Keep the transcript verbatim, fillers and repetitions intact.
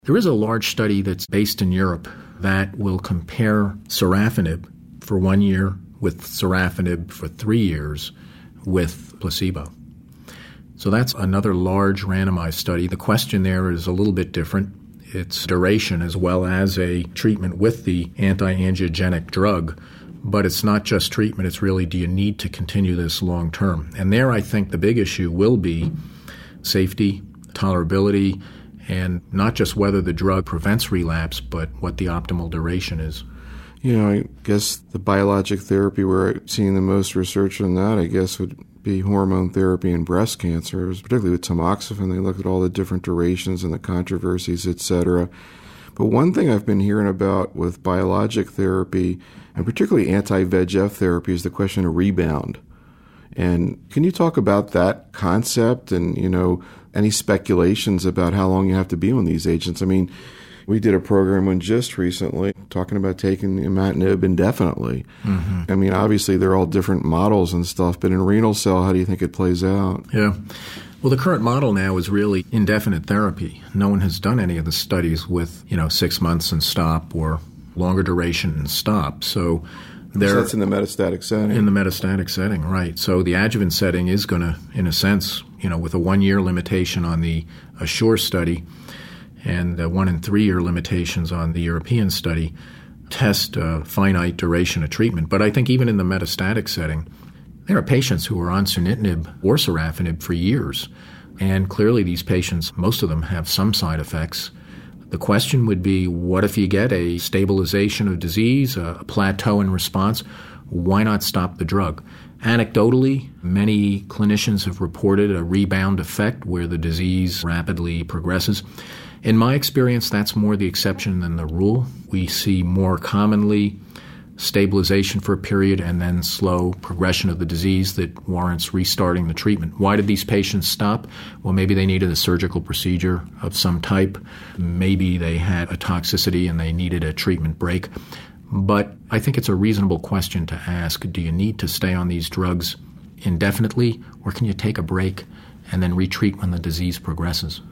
There is a large study that's based in Europe that will compare sorafenib for one year with sorafenib for three years with placebo. So that's another large randomized study. The question there is a little bit different. It's duration as well as a treatment with the anti-angiogenic drug. But it's not just treatment. It's really, do you need to continue this long term? And there I think the big issue will be safety, tolerability, and not just whether the drug prevents relapse, but what the optimal duration is. You know, I guess the biologic therapy where I'm seeing the most research on that, I guess, would be hormone therapy in breast cancer, particularly with tamoxifen. They look at all the different durations and the controversies, et cetera. But one thing I've been hearing about with biologic therapy, and particularly anti-V E G F therapy, is the question of rebound. And can you talk about that concept and, you know, any speculations about how long you have to be on these agents? I mean, we did a program on GIST recently talking about taking imatinib indefinitely. Mm-hmm. I mean, obviously they're all different models and stuff, but in renal cell, how do you think it plays out? Yeah. Well, the current model now is really indefinite therapy. No one has done any of the studies with, you know, six months and stop or longer duration and stop. So they're so that's in the metastatic setting. In the metastatic setting, right. So the adjuvant setting is going to, in a sense, you know, with a one-year limitation on the ASSURE study and uh, one- and three-year limitations on the European study, test a finite duration of treatment. But I think even in the metastatic setting, there are patients who are on sunitinib or sorafenib for years. And clearly these patients, most of them have some side effects. The question would be, what if you get a stabilization of disease, a plateau in response? Why not stop the drug? Anecdotally, many clinicians have reported a rebound effect where the disease rapidly progresses. In my experience, that's more the exception than the rule. We see more commonly stabilization for a period and then slow progression of the disease that warrants restarting the treatment. Why did these patients stop? Well, maybe they needed a surgical procedure of some type. Maybe they had a toxicity and they needed a treatment break. But I think it's a reasonable question to ask, do you need to stay on these drugs indefinitely, or can you take a break and then retreat when the disease progresses?